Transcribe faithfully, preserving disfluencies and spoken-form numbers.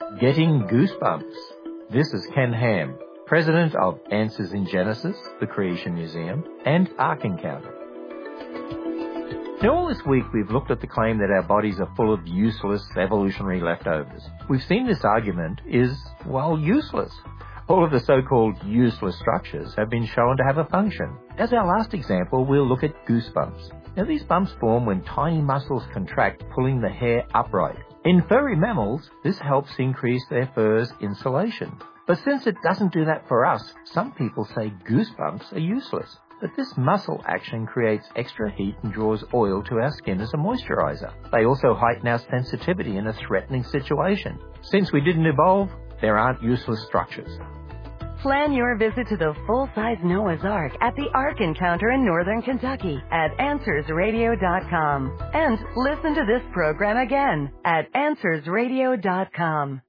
Getting goosebumps. This is Ken Ham, President of Answers in Genesis, the Creation Museum, and Ark Encounter. Now, all this week we've looked at the claim that our bodies are full of useless evolutionary leftovers. We've seen this argument is, well, useless. All of the so-called useless structures have been shown to have a function. As our last example, we'll look at goosebumps. Now, these bumps form when tiny muscles contract, pulling the hair upright. In furry mammals, this helps increase their fur's insulation. But since it doesn't do that for us, some people say goosebumps are useless. But this muscle action creates extra heat and draws oil to our skin as a moisturizer. They also heighten our sensitivity in a threatening situation. Since we didn't evolve, there aren't useless structures. Plan your visit to the full-size Noah's Ark at the Ark Encounter in Northern Kentucky at answers radio dot com. And listen to this program again at answers radio dot com.